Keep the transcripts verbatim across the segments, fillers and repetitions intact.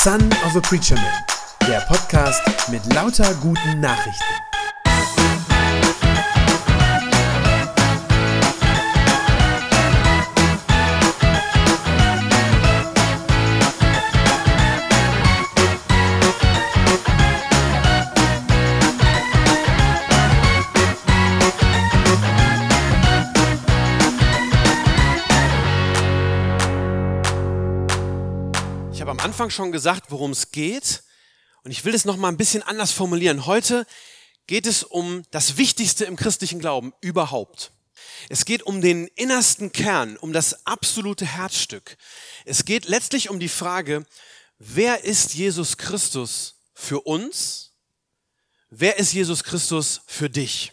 Son of a Preacher Man, der Podcast mit lauter guten Nachrichten. Ich habe am Anfang schon gesagt, worum es geht, und ich will es noch mal ein bisschen anders formulieren. Heute geht es um das Wichtigste im christlichen Glauben überhaupt. Es geht um den innersten Kern, um das absolute Herzstück. Es geht letztlich um die Frage, wer ist Jesus Christus für uns? Wer ist Jesus Christus für dich?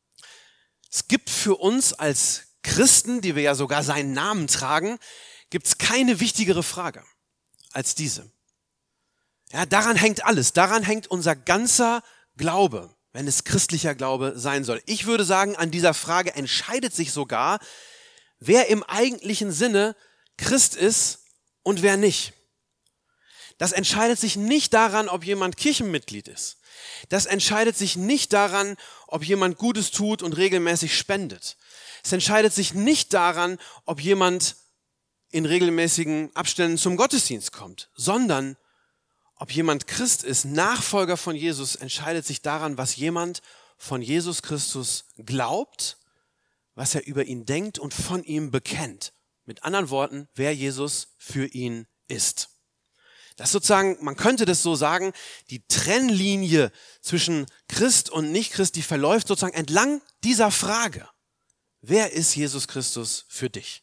Es gibt für uns als Christen, die wir ja sogar seinen Namen tragen, gibt es keine wichtigere Frage als diese. Ja, daran hängt alles, daran hängt unser ganzer Glaube, wenn es christlicher Glaube sein soll. Ich würde sagen, an dieser Frage entscheidet sich sogar, wer im eigentlichen Sinne Christ ist und wer nicht. Das entscheidet sich nicht daran, ob jemand Kirchenmitglied ist. Das entscheidet sich nicht daran, ob jemand Gutes tut und regelmäßig spendet. Es entscheidet sich nicht daran, ob jemand in regelmäßigen Abständen zum Gottesdienst kommt, sondern ob jemand Christ ist, Nachfolger von Jesus, entscheidet sich daran, was jemand von Jesus Christus glaubt, was er über ihn denkt und von ihm bekennt. Mit anderen Worten, wer Jesus für ihn ist. Das ist sozusagen, man könnte das so sagen, die Trennlinie zwischen Christ und Nicht-Christ, die verläuft sozusagen entlang dieser Frage. Wer ist Jesus Christus für dich?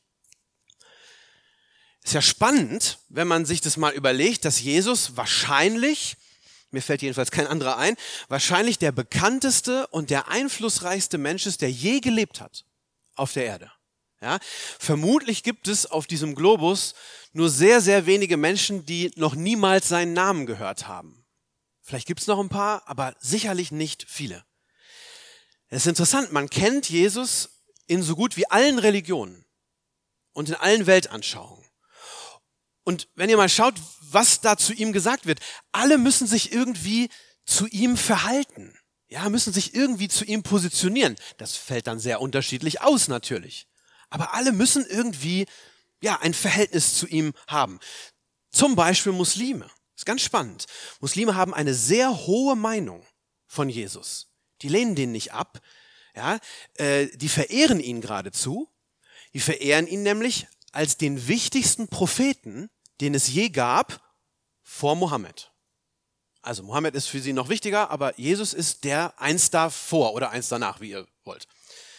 Ist ja spannend, wenn man sich das mal überlegt, dass Jesus wahrscheinlich, mir fällt jedenfalls kein anderer ein, wahrscheinlich der bekannteste und der einflussreichste Mensch ist, der je gelebt hat auf der Erde. Ja, vermutlich gibt es auf diesem Globus nur sehr, sehr wenige Menschen, die noch niemals seinen Namen gehört haben. Vielleicht gibt es noch ein paar, aber sicherlich nicht viele. Es ist interessant, man kennt Jesus in so gut wie allen Religionen und in allen Weltanschauungen. Und wenn ihr mal schaut, was da zu ihm gesagt wird, alle müssen sich irgendwie zu ihm verhalten. Ja, müssen sich irgendwie zu ihm positionieren. Das fällt dann sehr unterschiedlich aus natürlich. Aber alle müssen irgendwie, ja, ein Verhältnis zu ihm haben. Zum Beispiel Muslime. Ist ganz spannend. Muslime haben eine sehr hohe Meinung von Jesus. Die lehnen den nicht ab. Ja, äh, die verehren ihn geradezu. Die verehren ihn nämlich als den wichtigsten Propheten, den es je gab, vor Mohammed. Also Mohammed ist für sie noch wichtiger, aber Jesus ist der eins davor oder eins danach, wie ihr wollt.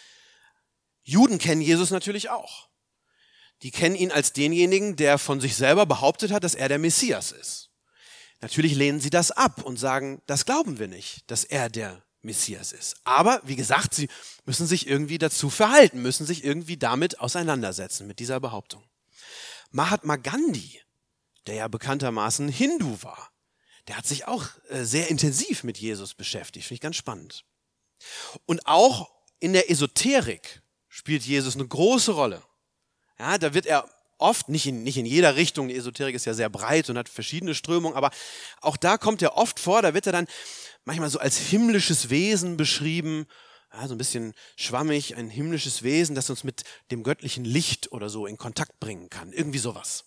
Juden kennen Jesus natürlich auch. Die kennen ihn als denjenigen, der von sich selber behauptet hat, dass er der Messias ist. Natürlich lehnen sie das ab und sagen, das glauben wir nicht, dass er der Messias ist. Aber wie gesagt, sie müssen sich irgendwie dazu verhalten, müssen sich irgendwie damit auseinandersetzen, mit dieser Behauptung. Mahatma Gandhi, der ja bekanntermaßen Hindu war, der hat sich auch äh, sehr intensiv mit Jesus beschäftigt. Finde ich ganz spannend. Und auch in der Esoterik spielt Jesus eine große Rolle. Ja, da wird er oft, nicht in, nicht in jeder Richtung, die Esoterik ist ja sehr breit und hat verschiedene Strömungen, aber auch da kommt er oft vor, da wird er dann manchmal so als himmlisches Wesen beschrieben, ja, so ein bisschen schwammig, ein himmlisches Wesen, das uns mit dem göttlichen Licht oder so in Kontakt bringen kann. Irgendwie sowas.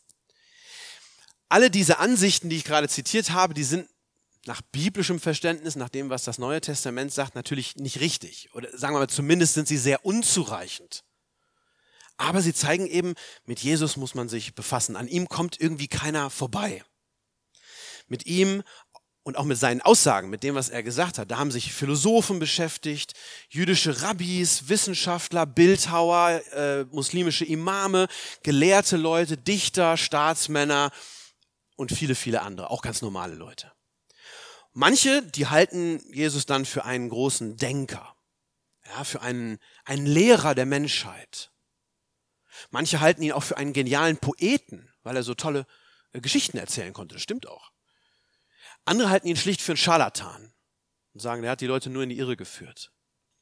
Alle diese Ansichten, die ich gerade zitiert habe, die sind nach biblischem Verständnis, nach dem, was das Neue Testament sagt, natürlich nicht richtig. Oder sagen wir mal, zumindest sind sie sehr unzureichend. Aber sie zeigen eben, mit Jesus muss man sich befassen. An ihm kommt irgendwie keiner vorbei. Mit ihm und auch mit seinen Aussagen, mit dem, was er gesagt hat, da haben sich Philosophen beschäftigt, jüdische Rabbis, Wissenschaftler, Bildhauer, äh, muslimische Imame, gelehrte Leute, Dichter, Staatsmänner und viele, viele andere, auch ganz normale Leute. Manche, die halten Jesus dann für einen großen Denker, ja, für einen, einen Lehrer der Menschheit. Manche halten ihn auch für einen genialen Poeten, weil er so tolle äh, Geschichten erzählen konnte. Das stimmt auch. Andere halten ihn schlicht für einen Scharlatan und sagen, er hat die Leute nur in die Irre geführt.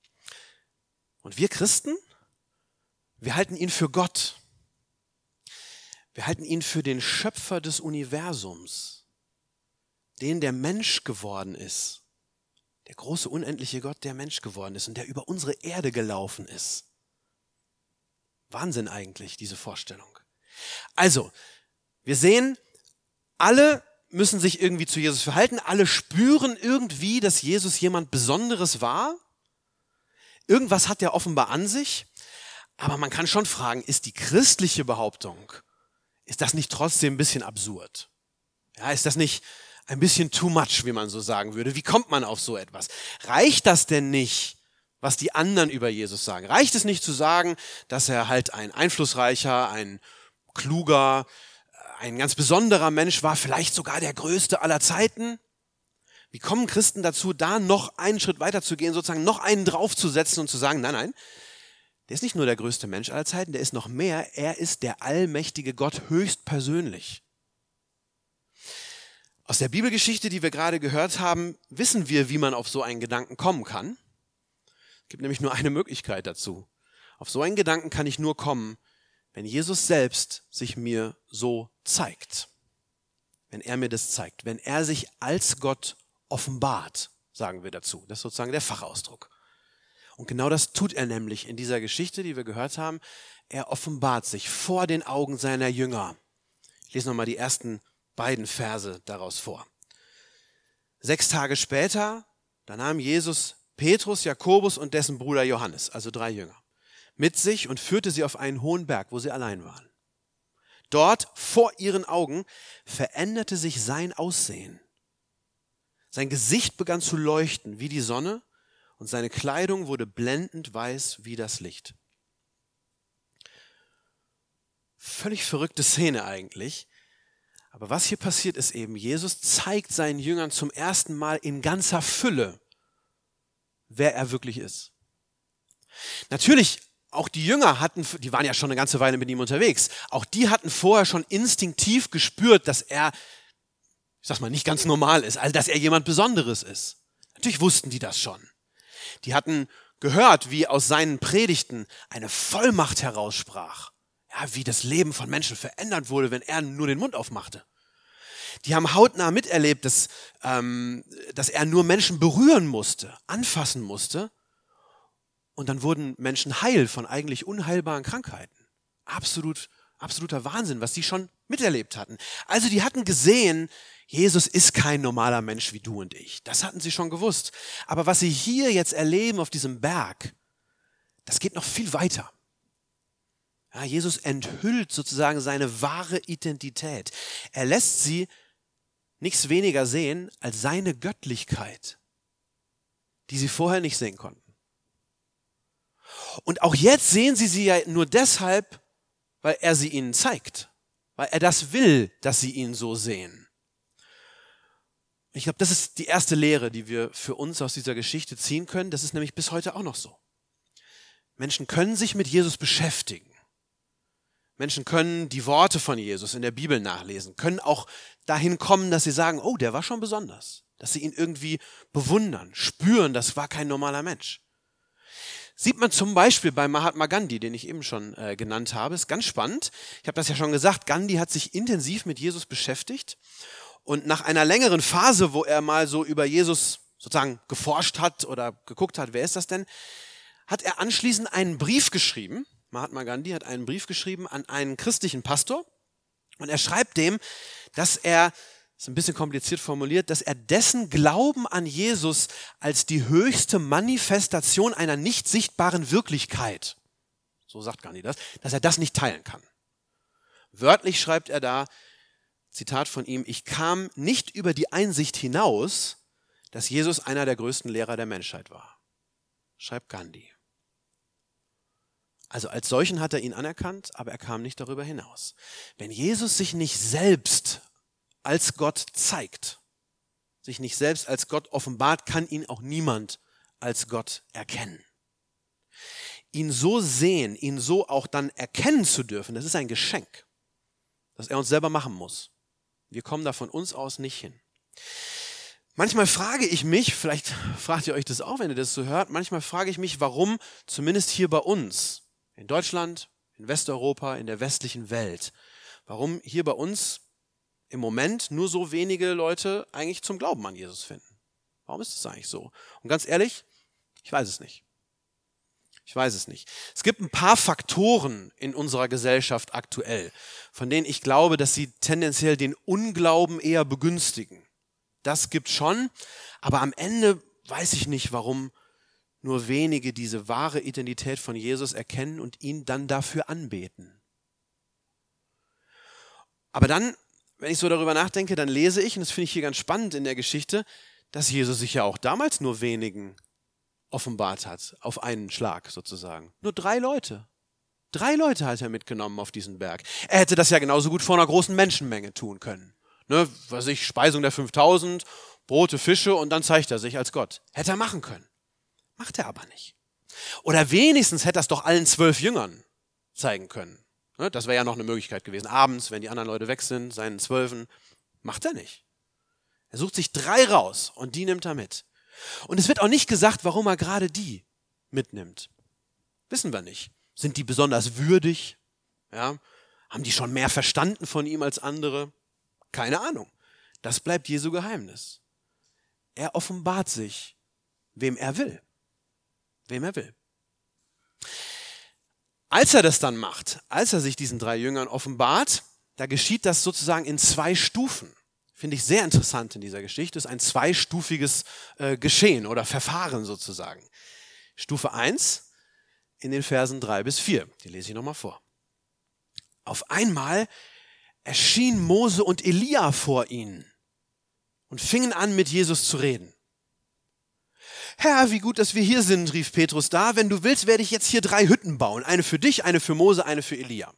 Und wir Christen, wir halten ihn für Gott. Wir halten ihn für den Schöpfer des Universums. den der Mensch geworden ist. Der große, unendliche Gott, der Mensch geworden ist und der über unsere Erde gelaufen ist. Wahnsinn eigentlich, diese Vorstellung. Also, wir sehen, alle müssen sich irgendwie zu Jesus verhalten. Alle spüren irgendwie, dass Jesus jemand Besonderes war. Irgendwas hat er offenbar an sich. Aber man kann schon fragen, ist die christliche Behauptung, ist das nicht trotzdem ein bisschen absurd? Ja, ist das nicht ein bisschen too much, wie man so sagen würde? Wie kommt man auf so etwas? Reicht das denn nicht, was die anderen über Jesus sagen? Reicht es nicht zu sagen, dass er halt ein einflussreicher, ein kluger, ein ganz besonderer Mensch war, vielleicht sogar der größte aller Zeiten? Wie kommen Christen dazu, da noch einen Schritt weiter zu gehen, sozusagen noch einen draufzusetzen und zu sagen, nein, nein, der ist nicht nur der größte Mensch aller Zeiten, der ist noch mehr, er ist der allmächtige Gott höchstpersönlich. Aus der Bibelgeschichte, die wir gerade gehört haben, wissen wir, wie man auf so einen Gedanken kommen kann. Es gibt nämlich nur eine Möglichkeit dazu. Auf so einen Gedanken kann ich nur kommen, wenn Jesus selbst sich mir so zeigt. Wenn er mir das zeigt. Wenn er sich als Gott offenbart, sagen wir dazu. Das ist sozusagen der Fachausdruck. Und genau das tut er nämlich in dieser Geschichte, die wir gehört haben. Er offenbart sich vor den Augen seiner Jünger. Ich lese nochmal die ersten beiden Verse daraus vor. Sechs Tage später, da nahm Jesus Petrus, Jakobus und dessen Bruder Johannes, also drei Jünger, mit sich und führte sie auf einen hohen Berg, wo sie allein waren. Dort, vor ihren Augen, veränderte sich sein Aussehen. Sein Gesicht begann zu leuchten wie die Sonne und seine Kleidung wurde blendend weiß wie das Licht. Völlig verrückte Szene eigentlich. Aber was hier passiert ist eben, Jesus zeigt seinen Jüngern zum ersten Mal in ganzer Fülle, wer er wirklich ist. Natürlich, auch die Jünger hatten, die waren ja schon eine ganze Weile mit ihm unterwegs, auch die hatten vorher schon instinktiv gespürt, dass er, ich sag's mal, nicht ganz normal ist, also dass er jemand Besonderes ist. Natürlich wussten die das schon. Die hatten gehört, wie aus seinen Predigten eine Vollmacht heraussprach. Ja, wie das Leben von Menschen verändert wurde, wenn er nur den Mund aufmachte. Die haben hautnah miterlebt, dass, ähm, dass er nur Menschen berühren musste, anfassen musste. Und dann wurden Menschen heil von eigentlich unheilbaren Krankheiten. Absolut, absoluter Wahnsinn, was die schon miterlebt hatten. Also die hatten gesehen, Jesus ist kein normaler Mensch wie du und ich. Das hatten sie schon gewusst. Aber was sie hier jetzt erleben auf diesem Berg, das geht noch viel weiter. Ja, Jesus enthüllt sozusagen seine wahre Identität. Er lässt sie nichts weniger sehen als seine Göttlichkeit, die sie vorher nicht sehen konnten. Und auch jetzt sehen sie sie ja nur deshalb, weil er sie ihnen zeigt, weil er das will, dass sie ihn so sehen. Ich glaube, das ist die erste Lehre, die wir für uns aus dieser Geschichte ziehen können. Das ist nämlich bis heute auch noch so. Menschen können sich mit Jesus beschäftigen. Menschen können die Worte von Jesus in der Bibel nachlesen, können auch dahin kommen, dass sie sagen, oh, der war schon besonders. Dass sie ihn irgendwie bewundern, spüren, das war kein normaler Mensch. Sieht man zum Beispiel bei Mahatma Gandhi, den ich eben schon äh, genannt habe. Ist ganz spannend. Ich habe das ja schon gesagt, Gandhi hat sich intensiv mit Jesus beschäftigt. Und nach einer längeren Phase, wo er mal so über Jesus sozusagen geforscht hat oder geguckt hat, wer ist das denn, hat er anschließend einen Brief geschrieben. Mahatma Gandhi hat einen Brief geschrieben an einen christlichen Pastor. Und er schreibt dem, dass er, das ist ein bisschen kompliziert formuliert, dass er dessen Glauben an Jesus als die höchste Manifestation einer nicht sichtbaren Wirklichkeit, so sagt Gandhi das, dass er das nicht teilen kann. Wörtlich schreibt er da, Zitat von ihm, ich kam nicht über die Einsicht hinaus, dass Jesus einer der größten Lehrer der Menschheit war. Schreibt Gandhi. Also als solchen hat er ihn anerkannt, aber er kam nicht darüber hinaus. Wenn Jesus sich nicht selbst als Gott zeigt, sich nicht selbst als Gott offenbart, kann ihn auch niemand als Gott erkennen. Ihn so sehen, ihn so auch dann erkennen zu dürfen, das ist ein Geschenk, das er uns selber machen muss. Wir kommen da von uns aus nicht hin. Manchmal frage ich mich, vielleicht fragt ihr euch das auch, wenn ihr das so hört, manchmal frage ich mich, warum zumindest hier bei uns, in Deutschland, in Westeuropa, in der westlichen Welt, warum hier bei uns im Moment nur so wenige Leute eigentlich zum Glauben an Jesus finden? Warum ist das eigentlich so? Und ganz ehrlich, ich weiß es nicht. Ich weiß es nicht. Es gibt ein paar Faktoren in unserer Gesellschaft aktuell, von denen ich glaube, dass sie tendenziell den Unglauben eher begünstigen. Das gibt schon, aber am Ende weiß ich nicht, warum nur wenige diese wahre Identität von Jesus erkennen und ihn dann dafür anbeten. Aber dann, wenn ich so darüber nachdenke, dann lese ich, und das finde ich hier ganz spannend in der Geschichte, dass Jesus sich ja auch damals nur wenigen offenbart hat, auf einen Schlag sozusagen. Nur drei Leute. Drei Leute hat er mitgenommen auf diesen Berg. Er hätte das ja genauso gut vor einer großen Menschenmenge tun können. Ne, was weiß ich, Speisung der fünftausend, Brote, Fische und dann zeigt er sich als Gott. Hätte er machen können. Macht er aber nicht. Oder wenigstens hätte er es doch allen zwölf Jüngern zeigen können. Ne, das wäre ja noch eine Möglichkeit gewesen. Abends, wenn die anderen Leute weg sind, seinen Zwölfen. Macht er nicht. Er sucht sich drei raus und die nimmt er mit. Und es wird auch nicht gesagt, warum er gerade die mitnimmt. Wissen wir nicht. Sind die besonders würdig? Ja? Haben die schon mehr verstanden von ihm als andere? Keine Ahnung. Das bleibt Jesu Geheimnis. Er offenbart sich, wem er will. Wem er will. Als er das dann macht, als er sich diesen drei Jüngern offenbart, da geschieht das sozusagen in zwei Stufen. Finde ich sehr interessant in dieser Geschichte. Das ist ein zweistufiges äh, Geschehen oder Verfahren sozusagen. Stufe eins in den Versen drei bis vier. Die lese ich nochmal vor. Auf einmal erschien Mose und Elia vor ihnen und fingen an, mit Jesus zu reden. Herr, wie gut, dass wir hier sind, rief Petrus da. Wenn du willst, werde ich jetzt hier drei Hütten bauen. Eine für dich, eine für Mose, eine für Elia.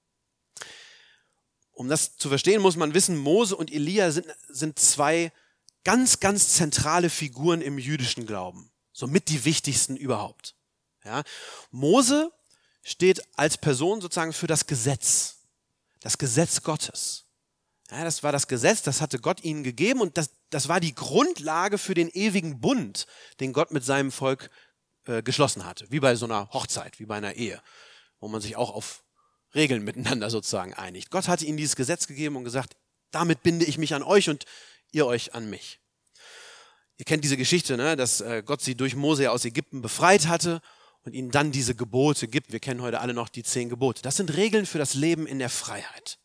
Um das zu verstehen, muss man wissen, Mose und Elia sind, sind zwei ganz, ganz zentrale Figuren im jüdischen Glauben. Somit die wichtigsten überhaupt. Ja, Mose steht als Person sozusagen für das Gesetz. Das Gesetz Gottes. Ja, das war das Gesetz, das hatte Gott ihnen gegeben und das, das war die Grundlage für den ewigen Bund, den Gott mit seinem Volk äh, geschlossen hatte. Wie bei so einer Hochzeit, wie bei einer Ehe, wo man sich auch auf Regeln miteinander sozusagen einigt. Gott hatte ihnen dieses Gesetz gegeben und gesagt, damit binde ich mich an euch und ihr euch an mich. Ihr kennt diese Geschichte, ne, dass äh, Gott sie durch Mose aus Ägypten befreit hatte und ihnen dann diese Gebote gibt. Wir kennen heute alle noch die zehn Gebote. Das sind Regeln für das Leben in der Freiheit.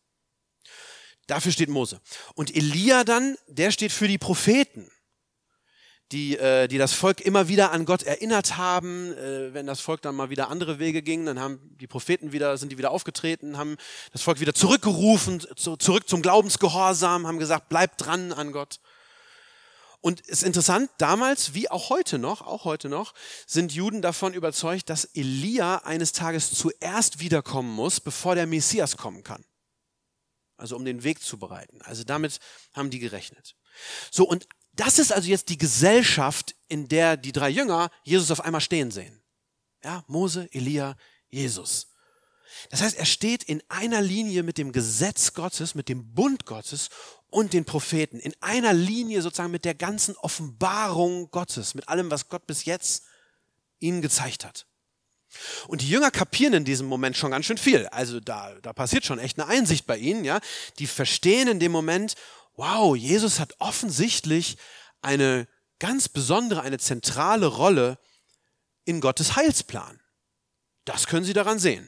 Dafür steht Mose. Und Elia dann, der steht für die Propheten, die, äh, die das Volk immer wieder an Gott erinnert haben. Äh, wenn das Volk dann mal wieder andere Wege ging, dann haben die Propheten wieder, sind die wieder aufgetreten, haben das Volk wieder zurückgerufen, zu, zurück zum Glaubensgehorsam, haben gesagt, bleibt dran an Gott. Und es ist interessant, damals wie auch heute noch, auch heute noch, sind Juden davon überzeugt, dass Elia eines Tages zuerst wiederkommen muss, bevor der Messias kommen kann. Also um den Weg zu bereiten. Also damit haben die gerechnet. So, und das ist also jetzt die Gesellschaft, in der die drei Jünger Jesus auf einmal stehen sehen. Ja, Mose, Elia, Jesus. Das heißt, er steht in einer Linie mit dem Gesetz Gottes, mit dem Bund Gottes und den Propheten. In einer Linie sozusagen mit der ganzen Offenbarung Gottes, mit allem, was Gott bis jetzt ihnen gezeigt hat. Und die Jünger kapieren in diesem Moment schon ganz schön viel. Also da, da passiert schon echt eine Einsicht bei ihnen. Ja, die verstehen in dem Moment, wow, Jesus hat offensichtlich eine ganz besondere, eine zentrale Rolle in Gottes Heilsplan. Das können sie daran sehen.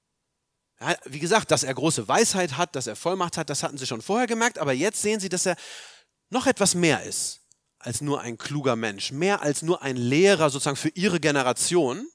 Ja, wie gesagt, dass er große Weisheit hat, dass er Vollmacht hat, das hatten sie schon vorher gemerkt, aber jetzt sehen sie, dass er noch etwas mehr ist als nur ein kluger Mensch, mehr als nur ein Lehrer sozusagen für ihre Generation.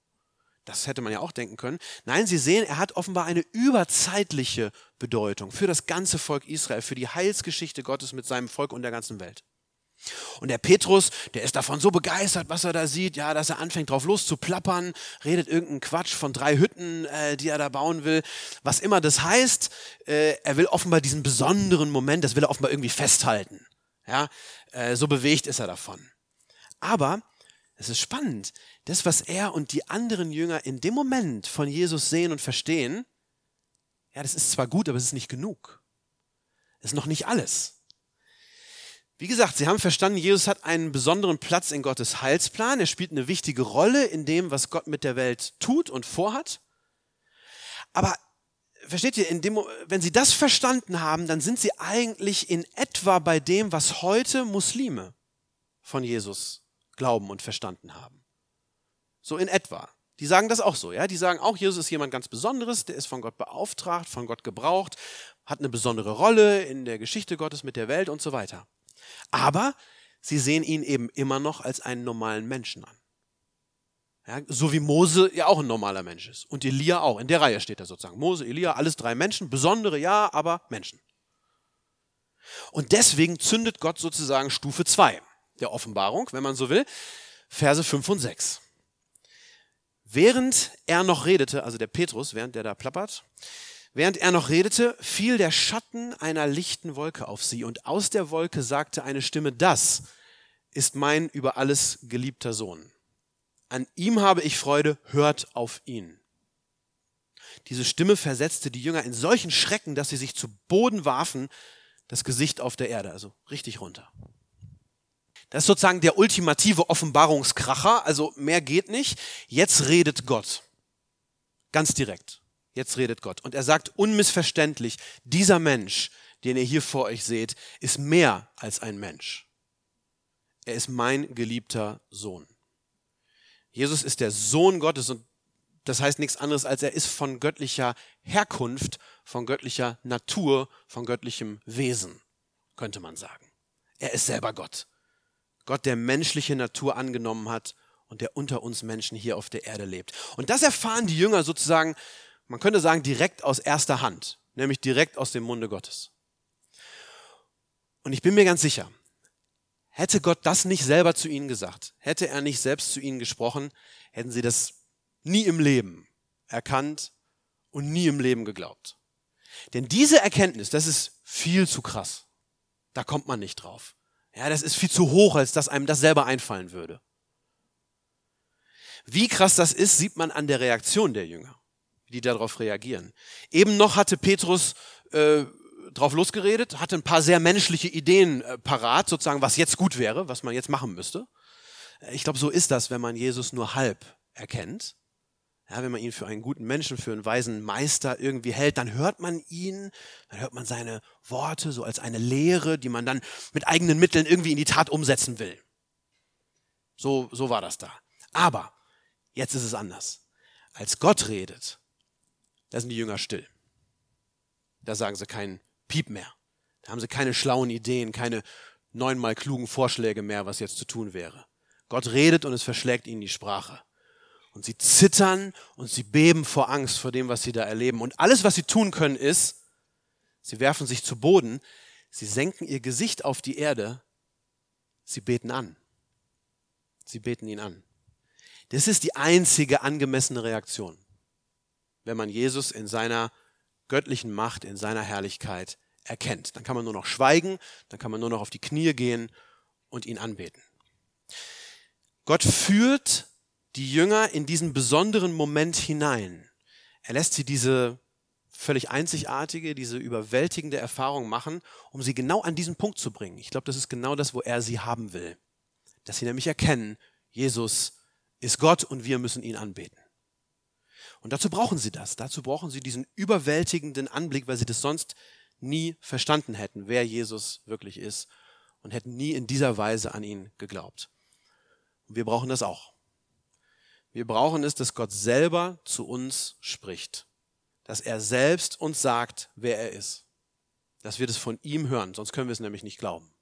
Das hätte man ja auch denken können. Nein, sie sehen, er hat offenbar eine überzeitliche Bedeutung für das ganze Volk Israel, für die Heilsgeschichte Gottes mit seinem Volk und der ganzen Welt. Und der Petrus, der ist davon so begeistert, was er da sieht, ja, dass er anfängt drauf loszuplappern, redet irgendeinen Quatsch von drei Hütten, äh, die er da bauen will. Was immer das heißt, äh, er will offenbar diesen besonderen Moment, das will er offenbar irgendwie festhalten. Ja, äh, so bewegt ist er davon. Aber es ist spannend, das, was er und die anderen Jünger in dem Moment von Jesus sehen und verstehen, ja, das ist zwar gut, aber es ist nicht genug. Das ist noch nicht alles. Wie gesagt, sie haben verstanden, Jesus hat einen besonderen Platz in Gottes Heilsplan. Er spielt eine wichtige Rolle in dem, was Gott mit der Welt tut und vorhat. Aber versteht ihr, in dem, wenn sie das verstanden haben, dann sind sie eigentlich in etwa bei dem, was heute Muslime von Jesus glauben und verstanden haben. So in etwa. Die sagen das auch so, ja. Die sagen auch, Jesus ist jemand ganz Besonderes, der ist von Gott beauftragt, von Gott gebraucht, hat eine besondere Rolle in der Geschichte Gottes mit der Welt und so weiter. Aber sie sehen ihn eben immer noch als einen normalen Menschen an. Ja, so wie Mose ja auch ein normaler Mensch ist. Und Elia auch. In der Reihe steht er sozusagen. Mose, Elia, alles drei Menschen. Besondere, ja, aber Menschen. Und deswegen zündet Gott sozusagen Stufe zwei der Offenbarung, wenn man so will, Verse fünf und sechs. Während er noch redete, also der Petrus, während der da plappert, während er noch redete, fiel der Schatten einer lichten Wolke auf sie. Und aus der Wolke sagte eine Stimme, das ist mein über alles geliebter Sohn. An ihm habe ich Freude, hört auf ihn. Diese Stimme versetzte die Jünger in solchen Schrecken, dass sie sich zu Boden warfen, das Gesicht auf der Erde, also richtig runter. Das ist sozusagen der ultimative Offenbarungskracher, also mehr geht nicht. Jetzt redet Gott. Ganz direkt. Jetzt redet Gott. Und er sagt unmissverständlich, dieser Mensch, den ihr hier vor euch seht, ist mehr als ein Mensch. Er ist mein geliebter Sohn. Jesus ist der Sohn Gottes und das heißt nichts anderes, als er ist von göttlicher Herkunft, von göttlicher Natur, von göttlichem Wesen, könnte man sagen. Er ist selber Gott. Gott, der menschliche Natur angenommen hat und der unter uns Menschen hier auf der Erde lebt. Und das erfahren die Jünger sozusagen, man könnte sagen, direkt aus erster Hand, nämlich direkt aus dem Munde Gottes. Und ich bin mir ganz sicher, hätte Gott das nicht selber zu ihnen gesagt, hätte er nicht selbst zu ihnen gesprochen, hätten sie das nie im Leben erkannt und nie im Leben geglaubt. Denn diese Erkenntnis, das ist viel zu krass. Da kommt man nicht drauf. Ja, das ist viel zu hoch, als dass einem das selber einfallen würde. Wie krass das ist, sieht man an der Reaktion der Jünger, wie die darauf reagieren. Eben noch hatte Petrus äh, drauf losgeredet, hatte ein paar sehr menschliche Ideen äh, parat, sozusagen, was jetzt gut wäre, was man jetzt machen müsste. Ich glaube, so ist das, wenn man Jesus nur halb erkennt. Ja, wenn man ihn für einen guten Menschen, für einen weisen Meister irgendwie hält, dann hört man ihn, dann hört man seine Worte so als eine Lehre, die man dann mit eigenen Mitteln irgendwie in die Tat umsetzen will. So, so war das da. Aber jetzt ist es anders. Als Gott redet, da sind die Jünger still. Da sagen sie keinen Piep mehr. Da haben sie keine schlauen Ideen, keine neunmal klugen Vorschläge mehr, was jetzt zu tun wäre. Gott redet und es verschlägt ihnen die Sprache. Und sie zittern und sie beben vor Angst vor dem, was sie da erleben. Und alles, was sie tun können, ist, sie werfen sich zu Boden, sie senken ihr Gesicht auf die Erde, sie beten an. Sie beten ihn an. Das ist die einzige angemessene Reaktion, wenn man Jesus in seiner göttlichen Macht, in seiner Herrlichkeit erkennt. Dann kann man nur noch schweigen, dann kann man nur noch auf die Knie gehen und ihn anbeten. Gott führt die Jünger in diesen besonderen Moment hinein. Er lässt sie diese völlig einzigartige, diese überwältigende Erfahrung machen, um sie genau an diesen Punkt zu bringen. Ich glaube, das ist genau das, wo er sie haben will. Dass sie nämlich erkennen, Jesus ist Gott und wir müssen ihn anbeten. Und dazu brauchen sie das. Dazu brauchen sie diesen überwältigenden Anblick, weil sie das sonst nie verstanden hätten, wer Jesus wirklich ist und hätten nie in dieser Weise an ihn geglaubt. Und wir brauchen das auch. Wir brauchen es, dass Gott selber zu uns spricht. Dass er selbst uns sagt, wer er ist. Dass wir das von ihm hören, sonst können wir es nämlich nicht glauben.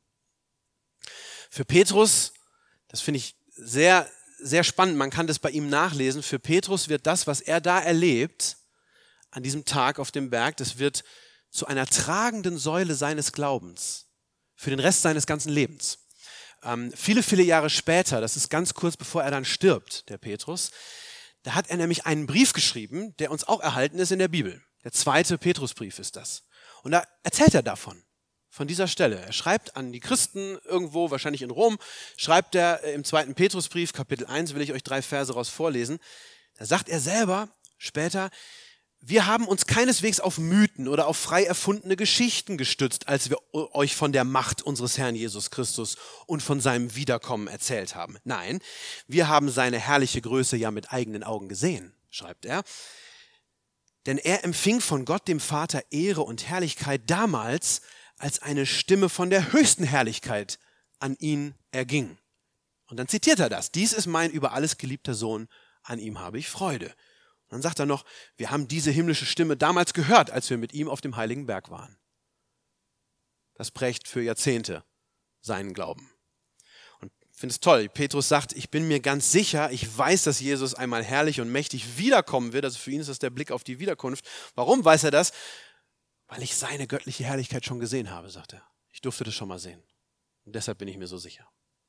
Für Petrus, das finde ich sehr, sehr spannend, man kann das bei ihm nachlesen, für Petrus wird das, was er da erlebt, an diesem Tag auf dem Berg, das wird zu einer tragenden Säule seines Glaubens, für den Rest seines ganzen Lebens. Ähm, viele, viele Jahre später, das ist ganz kurz bevor er dann stirbt, der Petrus, da hat er nämlich einen Brief geschrieben, der uns auch erhalten ist in der Bibel. Der zweite Petrusbrief ist das. Und da erzählt er davon, von dieser Stelle. Er schreibt an die Christen irgendwo, wahrscheinlich in Rom, schreibt er im zweiten Petrusbrief, Kapitel eins, will ich euch drei Verse raus vorlesen. Da sagt er selber später, wir haben uns keineswegs auf Mythen oder auf frei erfundene Geschichten gestützt, als wir euch von der Macht unseres Herrn Jesus Christus und von seinem Wiederkommen erzählt haben. Nein, wir haben seine herrliche Größe ja mit eigenen Augen gesehen, schreibt er. Denn er empfing von Gott, dem Vater, Ehre und Herrlichkeit damals, als eine Stimme von der höchsten Herrlichkeit an ihn erging. Und dann zitiert er das. Dies ist mein über alles geliebter Sohn, an ihm habe ich Freude. Und dann sagt er noch, wir haben diese himmlische Stimme damals gehört, als wir mit ihm auf dem heiligen Berg waren. Das prägt für Jahrzehnte seinen Glauben. Und ich finde es toll, Petrus sagt, ich bin mir ganz sicher, ich weiß, dass Jesus einmal herrlich und mächtig wiederkommen wird. Also für ihn ist das der Blick auf die Wiederkunft. Warum weiß er das? Weil ich seine göttliche Herrlichkeit schon gesehen habe, sagt er. Ich durfte das schon mal sehen. Und deshalb bin ich mir so sicher.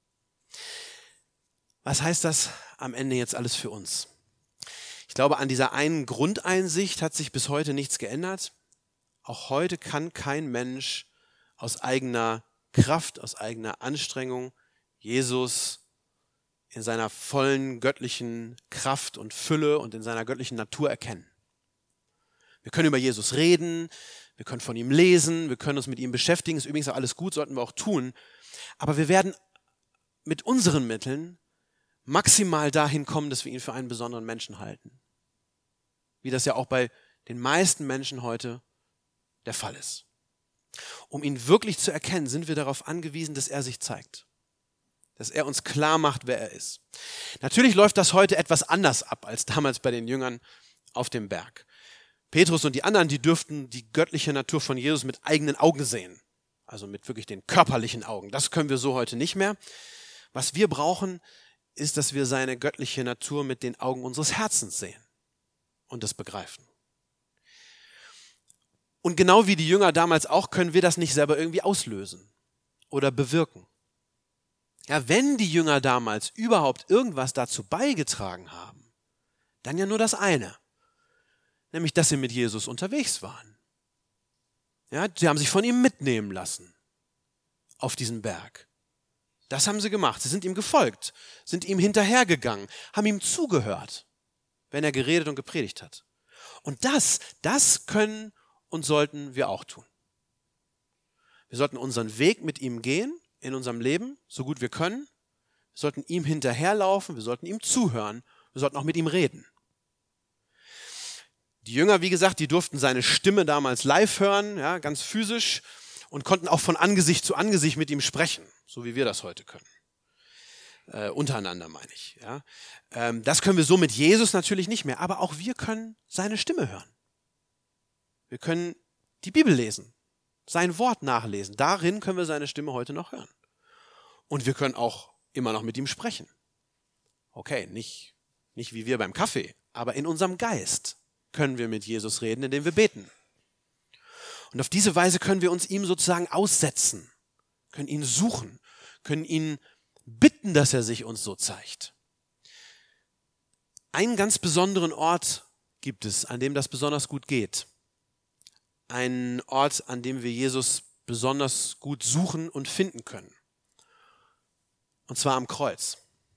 Was heißt das am Ende jetzt alles für uns? Ich glaube, an dieser einen Grundeinsicht hat sich bis heute nichts geändert. Auch heute kann kein Mensch aus eigener Kraft, aus eigener Anstrengung Jesus in seiner vollen göttlichen Kraft und Fülle und in seiner göttlichen Natur erkennen. Wir können über Jesus reden, wir können von ihm lesen, wir können uns mit ihm beschäftigen, ist übrigens auch alles gut, sollten wir auch tun. Aber wir werden mit unseren Mitteln maximal dahin kommen, dass wir ihn für einen besonderen Menschen halten. Wie das ja auch bei den meisten Menschen heute der Fall ist. Um ihn wirklich zu erkennen, sind wir darauf angewiesen, dass er sich zeigt. Dass er uns klar macht, wer er ist. Natürlich läuft das heute etwas anders ab als damals bei den Jüngern auf dem Berg. Petrus und die anderen, die dürften die göttliche Natur von Jesus mit eigenen Augen sehen. Also mit wirklich den körperlichen Augen. Das können wir so heute nicht mehr. Was wir brauchen, ist, dass wir seine göttliche Natur mit den Augen unseres Herzens sehen und das begreifen. Und genau wie die Jünger damals auch, können wir das nicht selber irgendwie auslösen oder bewirken. Ja, wenn die Jünger damals überhaupt irgendwas dazu beigetragen haben, dann ja nur das eine, nämlich, dass sie mit Jesus unterwegs waren. Ja, sie haben sich von ihm mitnehmen lassen auf diesen Berg. Das haben sie gemacht. Sie sind ihm gefolgt, sind ihm hinterhergegangen, haben ihm zugehört, wenn er geredet und gepredigt hat. Und das, das können und sollten wir auch tun. Wir sollten unseren Weg mit ihm gehen in unserem Leben, so gut wir können. Wir sollten ihm hinterherlaufen, wir sollten ihm zuhören, wir sollten auch mit ihm reden. Die Jünger, wie gesagt, die durften seine Stimme damals live hören, ja, ganz physisch, und konnten auch von Angesicht zu Angesicht mit ihm sprechen, so wie wir das heute können. Äh, untereinander meine ich. Ja. Ähm, das können wir so mit Jesus natürlich nicht mehr, aber auch wir können seine Stimme hören. Wir können die Bibel lesen, sein Wort nachlesen. Darin können wir seine Stimme heute noch hören. Und wir können auch immer noch mit ihm sprechen. Okay, nicht, nicht wie wir beim Kaffee, aber in unserem Geist können wir mit Jesus reden, indem wir beten. Und auf diese Weise können wir uns ihm sozusagen aussetzen, können ihn suchen, können ihn bitten, dass er sich uns so zeigt. Einen ganz besonderen Ort gibt es, an dem das besonders gut geht. Einen Ort, an dem wir Jesus besonders gut suchen und finden können. Und zwar am Kreuz.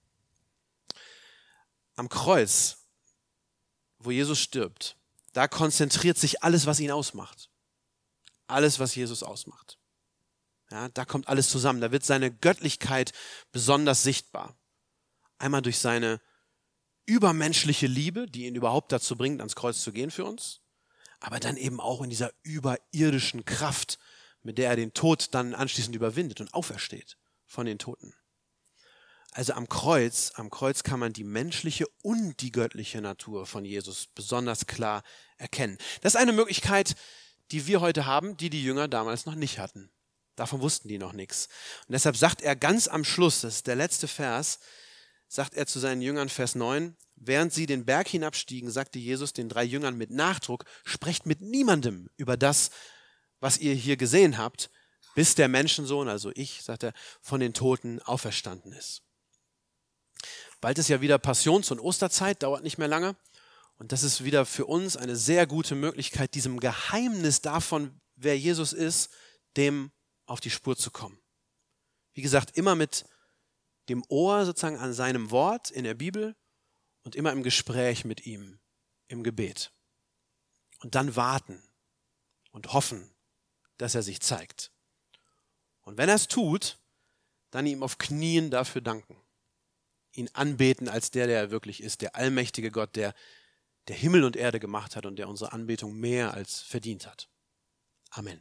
Am Kreuz, wo Jesus stirbt, da konzentriert sich alles, was ihn ausmacht. Alles, was Jesus ausmacht. Ja, da kommt alles zusammen. Da wird seine Göttlichkeit besonders sichtbar. Einmal durch seine übermenschliche Liebe, die ihn überhaupt dazu bringt, ans Kreuz zu gehen für uns. Aber dann eben auch in dieser überirdischen Kraft, mit der er den Tod dann anschließend überwindet und aufersteht von den Toten. Also am Kreuz, am Kreuz kann man die menschliche und die göttliche Natur von Jesus besonders klar erkennen. Das ist eine Möglichkeit, die wir heute haben, die die Jünger damals noch nicht hatten. Davon wussten die noch nichts. Und deshalb sagt er ganz am Schluss, das ist der letzte Vers, sagt er zu seinen Jüngern, Vers neun, während sie den Berg hinabstiegen, sagte Jesus den drei Jüngern mit Nachdruck, sprecht mit niemandem über das, was ihr hier gesehen habt, bis der Menschensohn, also ich, sagt er, von den Toten auferstanden ist. Bald ist ja wieder Passions- und Osterzeit, dauert nicht mehr lange. Und das ist wieder für uns eine sehr gute Möglichkeit, diesem Geheimnis davon, wer Jesus ist, dem auf die Spur zu kommen. Wie gesagt, immer mit dem Ohr sozusagen an seinem Wort in der Bibel und immer im Gespräch mit ihm, im Gebet. Und dann warten und hoffen, dass er sich zeigt. Und wenn er es tut, dann ihm auf Knien dafür danken. Ihn anbeten als der, der er wirklich ist, der allmächtige Gott, der der Himmel und Erde gemacht hat und der unsere Anbetung mehr als verdient hat. Amen.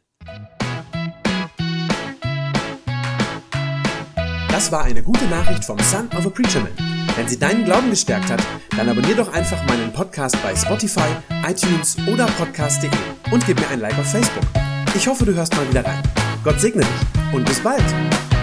Das war eine gute Nachricht vom Son of a Preacher Man. Wenn sie deinen Glauben gestärkt hat, dann abonnier doch einfach meinen Podcast bei Spotify, iTunes oder podcast punkt de und gib mir ein Like auf Facebook. Ich hoffe, du hörst mal wieder rein. Gott segne dich und bis bald.